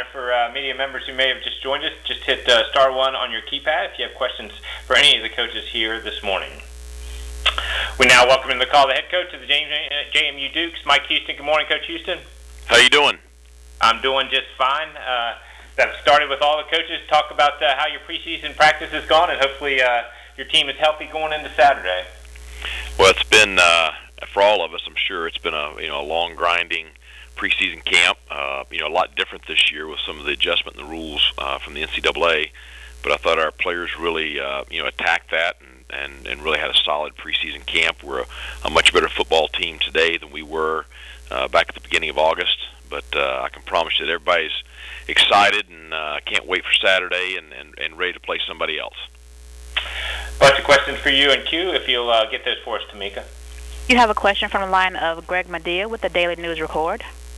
reminder for media members who may have just joined us, just hit star one on your keypad if you have questions for any of the coaches here this morning. We now welcome in the call the head coach of the JMU Dukes, Mike Houston. Good morning, Coach Houston. How you doing? I'm doing just fine. That started with all the coaches. Talk about how your preseason practice has gone, and hopefully your team is healthy going into Saturday. Well, it's been for all of us, I'm sure it's been a long grinding preseason camp. A lot different this year with some of the adjustment in the rules from the NCAA. But I thought our players really attacked that and really had a solid preseason camp. We're a much better football team today than we were back at the beginning of August. But I can promise you that everybody's excited and can't wait for Saturday and ready to play somebody else. Bunch of questions for you and Q, if you'll get those for us, Tamika. You have a question from the line of Greg Medea with the Daily News Record.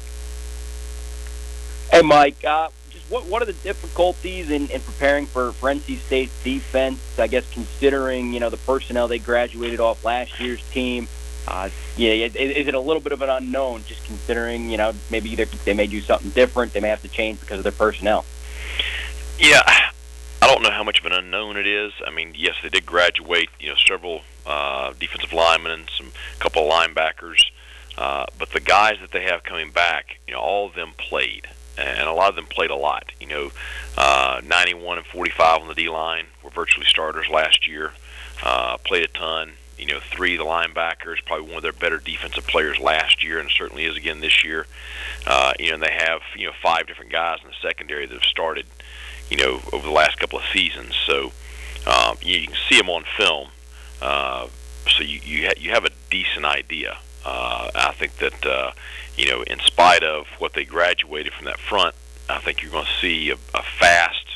Hey, Mike. Just what are the difficulties in preparing for NC State's defense? I guess considering the personnel they graduated off last year's team. Is it a little bit of an unknown? Just considering maybe they may do something different. They may have to change because of their personnel. Yeah, I don't know how much of an unknown it is. I mean, yes, they did graduate. Several defensive linemen and a couple of linebackers. But the guys that they have coming back, all of them played. And a lot of them played a lot. 91 and 45 on the D-line were virtually starters last year. Played a ton. Three of the linebackers, probably one of their better defensive players last year, and certainly is again this year. And they have five different guys in the secondary that have started over the last couple of seasons. So you can see them on film. So you have a decent idea. I think that in spite of what they graduated from that front, I think you're going to see a fast,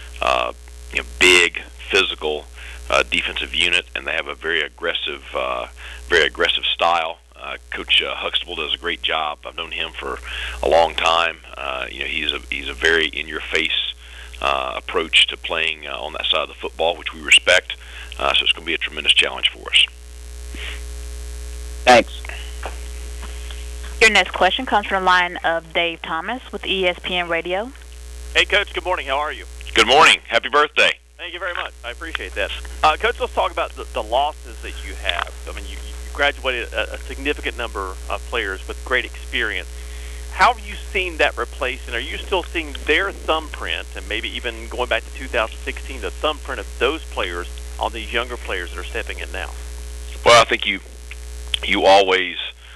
big, physical defensive unit, and they have a very aggressive style. Coach Huxtable does a great job. I've known him for a long time. He's a very in-your-face approach to playing on that side of the football, which we respect. So it's going to be a tremendous challenge for us. Thanks. Your next question comes from the line of Dave Thomas with ESPN Radio. Hey, Coach. Good morning. How are you? Good morning. Happy birthday. Thank you very much. I appreciate that. Coach, let's talk about the losses that you have. I mean, you graduated a significant number of players with great experience. How have you seen that replaced, and are you still seeing their thumbprint, and maybe even going back to 2016, the thumbprint of those players on these younger players that are stepping in now? Well, I think you always,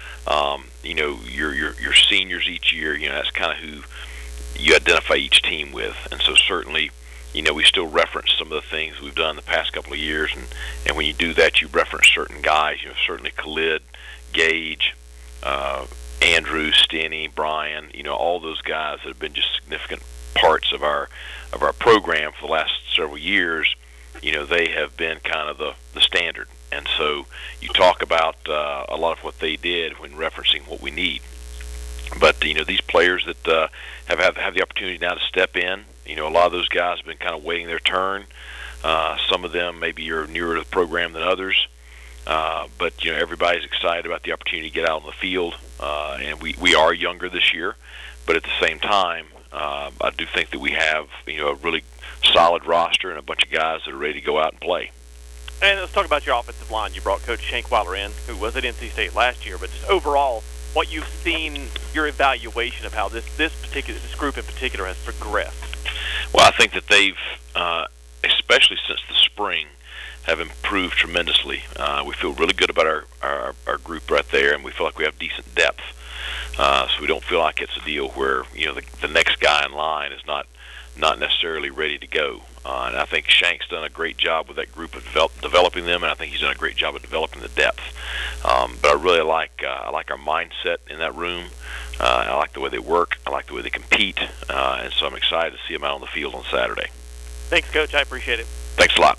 your seniors each year, that's kind of who you identify each team with. And so certainly, we still reference some of the things we've done the past couple of years. And when you do that, you reference certain guys, certainly Khalid, Gage, Andrew, Stenny, Brian, all those guys that have been just significant parts of our program for the last several years. They have been kind of the standard. And so you talk about a lot of what they did when referencing what we need. But, these players that have the opportunity now to step in, a lot of those guys have been kind of waiting their turn. Some of them maybe are newer to the program than others. But, everybody's excited about the opportunity to get out on the field. And we are younger this year. But at the same time, I do think that we have, a really solid roster and a bunch of guys that are ready to go out and play. And let's talk about your offensive line. You brought Coach Shankweiler in, who was at NC State last year. But just overall, what you've seen, your evaluation of how this group in particular has progressed. Well, I think that they've, especially since the spring, have improved tremendously. We feel really good about our group right there, and we feel like we have decent depth. So we don't feel like it's a deal where the next guy in line is not necessarily ready to go. And I think Shank's done a great job with that group of developing them, and I think he's done a great job of developing the depth. But I really like our mindset in that room. I like the way they work. I like the way they compete. And so I'm excited to see them out on the field on Saturday. Thanks, Coach. I appreciate it. Thanks a lot.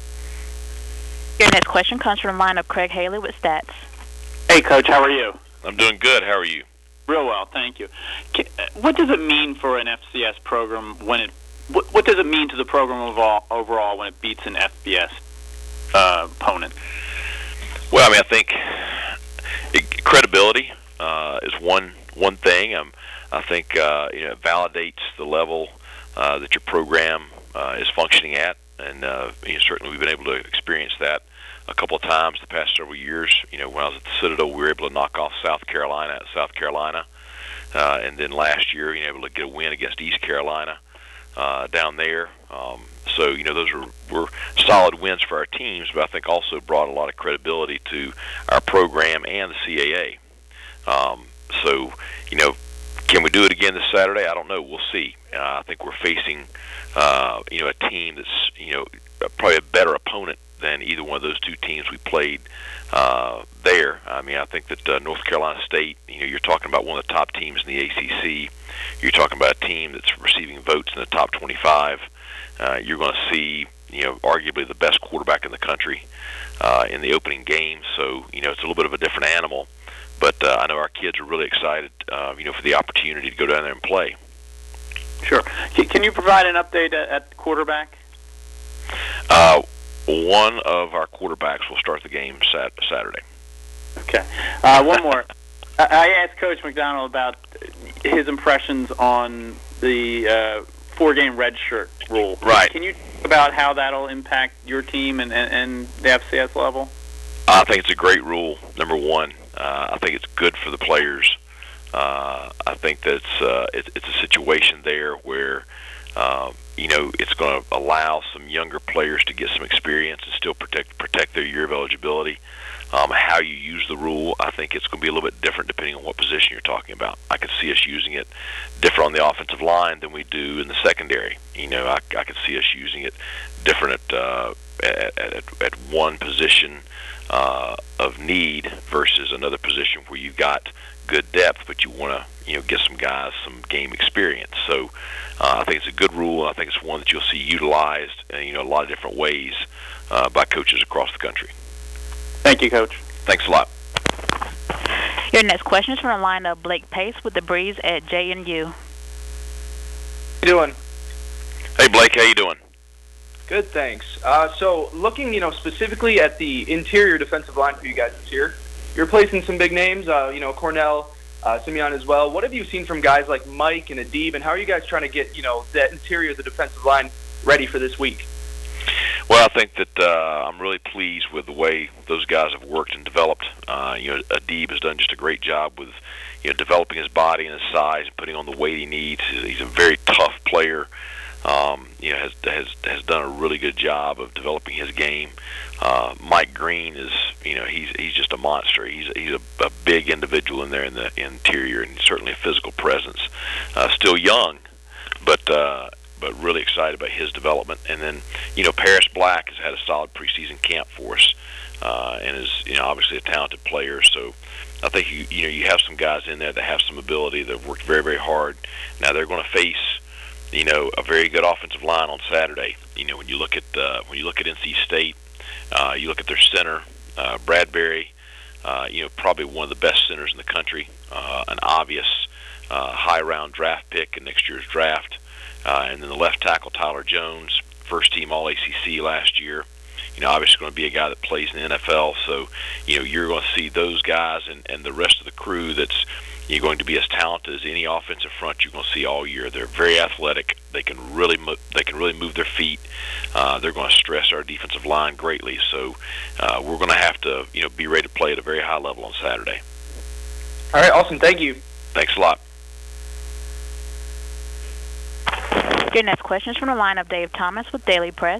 Your next question comes from the line of Craig Haley with Stats. Hey, Coach. How are you? I'm doing good. How are you? Real well, thank you. What does it mean for an FCS program when it? What does it mean to the program overall when it beats an FBS opponent? Well, I mean, I think credibility is one thing. I I think it validates the level that your program is functioning at, and certainly we've been able to experience that a couple of times the past several years. When I was at the Citadel, we were able to knock off South Carolina, and then last year, able to get a win against East Carolina down there. So those were solid wins for our teams, but I think also brought a lot of credibility to our program and the CAA. So can we do it again this Saturday? I don't know. We'll see. I think we're facing a team that's probably a better opponent than either one of those two teams we played there. I mean, I think that North Carolina State, you're talking about one of the top teams in the ACC. You're talking about a team that's receiving votes in the top 25. You're going to see, arguably the best quarterback in the country in the opening game. So, it's a little bit of a different animal. But I know our kids are really excited, for the opportunity to go down there and play. Sure. Can you provide an update at quarterback? One of our quarterbacks will start the game Saturday. Okay. One more. I asked Coach McDonald about his impressions on the 4-game redshirt rule. Right. Can you talk about how that'll impact your team and the FCS level? I think it's a great rule, number one. I think it's good for the players. I think that it's a situation there where it's going to allow some younger players to get some experience and still protect their year of eligibility. How you use the rule, I think it's going to be a little bit different depending on what position you're talking about. I could see us using it different on the offensive line than we do in the secondary. I could see us using it different at one position of need versus another position where you've got good depth, but you want to get some guys some game experience. So I think it's a good rule, and I think it's one that you'll see utilized in a lot of different ways by coaches across the country. Thank you, Coach. Thanks a lot. Your next question is from the line of Blake Pace with the Breeze at JNU. How you doing? Hey, Blake, how you doing? Good, thanks. So looking, specifically at the interior defensive line for you guys this year, you're replacing some big names, Cornell, Simeon as well. What have you seen from guys like Mike and Adib, and how are you guys trying to get, that interior of the defensive line ready for this week? Well, I think that I'm really pleased with the way those guys have worked and developed. Adib has done just a great job with, developing his body and his size and putting on the weight he needs. He's a very tough player. Has done a really good job of developing his game. Mike Green is, he's just a monster. He's a big individual in there in the interior, and certainly a physical presence. Still young, but really excited about his development. And then, Paris Black has had a solid preseason camp for us, and is, obviously a talented player. So I think you have some guys in there that have some ability, that have worked very, very hard. Now they're going to face, a very good offensive line on Saturday. When you look at NC State, you look at their center, Bradbury, probably one of the best centers in the country, an obvious high round draft pick in next year's draft. And then the left tackle, Tyler Jones, first team All-ACC last year. Obviously going to be a guy that plays in the NFL. So, you're going to see those guys and the rest of the crew that's going to be as talented as any offensive front you're going to see all year. They're very athletic. They can really move their feet. They're going to stress our defensive line greatly. So we're going to have to be ready to play at a very high level on Saturday. All right, awesome. Thank you. Thanks a lot. Your next question is from the line of Dave Thomas with Daily Press.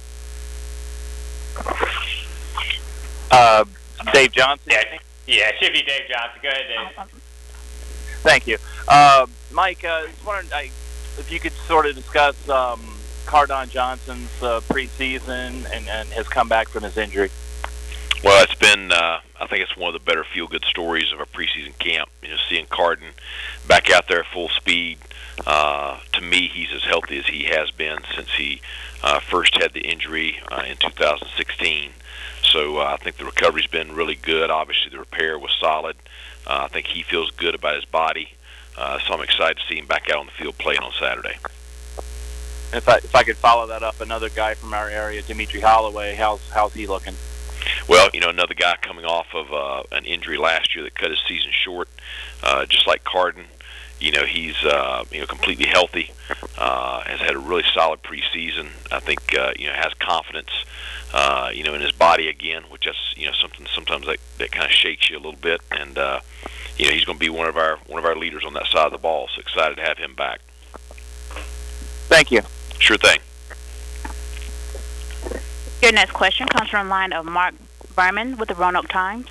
Dave Johnson? Yeah, it should be Dave Johnson. Go ahead, Dave. Thank you. Mike, I was wondering if you could sort of discuss Cardon Johnson's preseason and his comeback from his injury. Well, it's been, I think it's one of the better feel-good stories of a preseason camp. Seeing Cardon back out there full speed. To me, he's as healthy as he has been since he first had the injury in 2016. So I think the recovery's been really good. Obviously, the repair was solid. I think he feels good about his body. So I'm excited to see him back out on the field playing on Saturday. If I could follow that up, another guy from our area, Dimitri Holloway, how's he looking? Well, another guy coming off of an injury last year that cut his season short, just like Cardon. he's completely healthy. Has had a really solid preseason. I think has confidence in his body again, which is something sometimes that kind of shakes you a little bit. And he's going to be one of our leaders on that side of the ball. So excited to have him back. Thank you. Sure thing. Your next question comes from the line of Mark Berman with the Roanoke Times.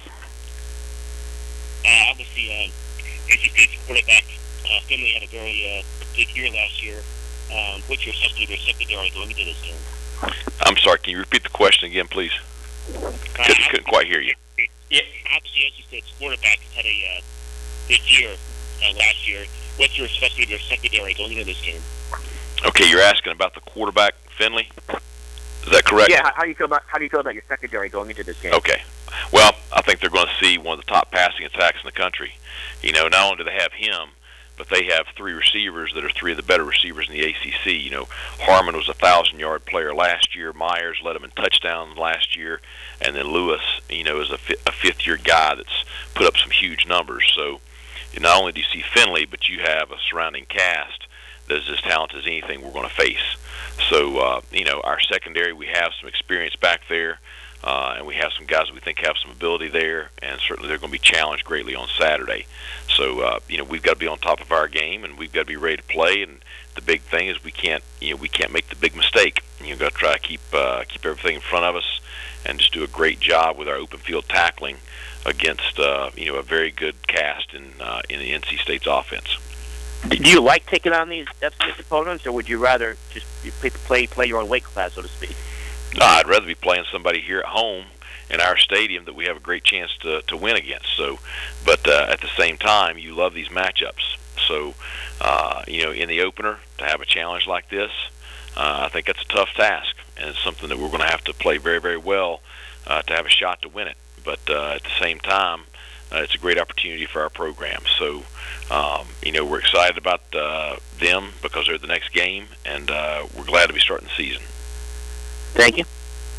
Obviously, as you said, quarterback Finley had a very big year last year. What's your assessment of your secondary going into this game? I'm sorry, can you repeat the question again, please? Couldn't quite hear you. Yeah. Obviously, as you said, quarterback had a big year last year. What's your assessment of your secondary going into this game? Okay, you're asking about the quarterback, Finley? Is that correct? Yeah. How do you feel about your secondary going into this game? Okay. Well, I think they're going to see one of the top passing attacks in the country. Not only do they have him, but they have three receivers that are three of the better receivers in the ACC. Harmon was a 1,000-yard player last year. Myers led him in touchdowns last year, and then Lewis, is a fifth-year guy that's put up some huge numbers. So, not only do you see Finley, but you have a surrounding cast that is as talented as anything we're going to face. So, our secondary, we have some experience back there, and we have some guys that we think have some ability there, and certainly they're going to be challenged greatly on Saturday. So, we've got to be on top of our game, and we've got to be ready to play. And the big thing is we can't make the big mistake. You've got to try to keep everything in front of us, and just do a great job with our open field tackling against a very good cast in the NC State's offense. Do you like taking on these FCS opponents, or would you rather just play your own weight class, so to speak? No, I'd rather be playing somebody here at home in our stadium that we have a great chance to win against. So, but at the same time, you love these matchups. So, in the opener, to have a challenge like this, I think that's a tough task, and it's something that we're going to have to play very, very well to have a shot to win it. But at the same time, it's a great opportunity for our program. So, we're excited about them because they're the next game, and we're glad to be starting the season. Thank you.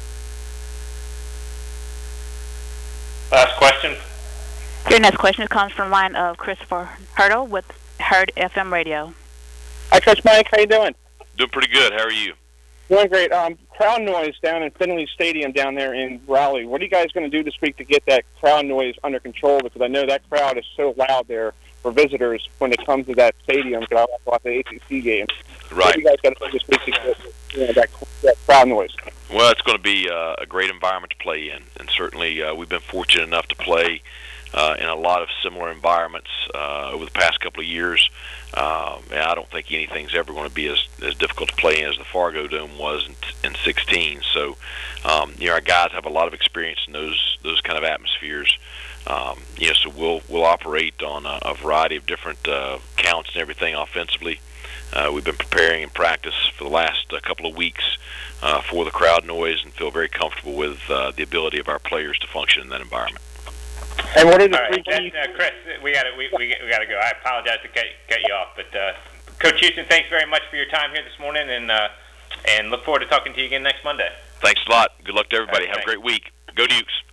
Last question. Your next question comes from the line of Christopher Hurdle with Herd FM Radio. Hi, Coach Mike. How you doing? Doing pretty good. How are you? Doing great. Crowd noise down in Finley Stadium down there in Raleigh. What are you guys going to do this week to get that crowd noise under control? Because I know that crowd is so loud there for visitors when it comes to that stadium. Because I watch the ACC games. Right. What are you guys going to do this week to get that crowd noise? Well, it's going to be a great environment to play in, and certainly we've been fortunate enough to play in a lot of similar environments over the past couple of years. I don't think anything's ever going to be as difficult to play in as the Fargo Dome was in 16. So, our guys have a lot of experience in those kind of atmospheres. So we'll operate on a variety of different counts and everything offensively. We've been preparing in practice for the last couple of weeks for the crowd noise, and feel very comfortable with the ability of our players to function in that environment. And what are the Chris, we got to go. I apologize to cut you off, but Coach Houston, thanks very much for your time here this morning, and look forward to talking to you again next Monday. Thanks a lot. Good luck to everybody. All right, have a great week. Go Dukes.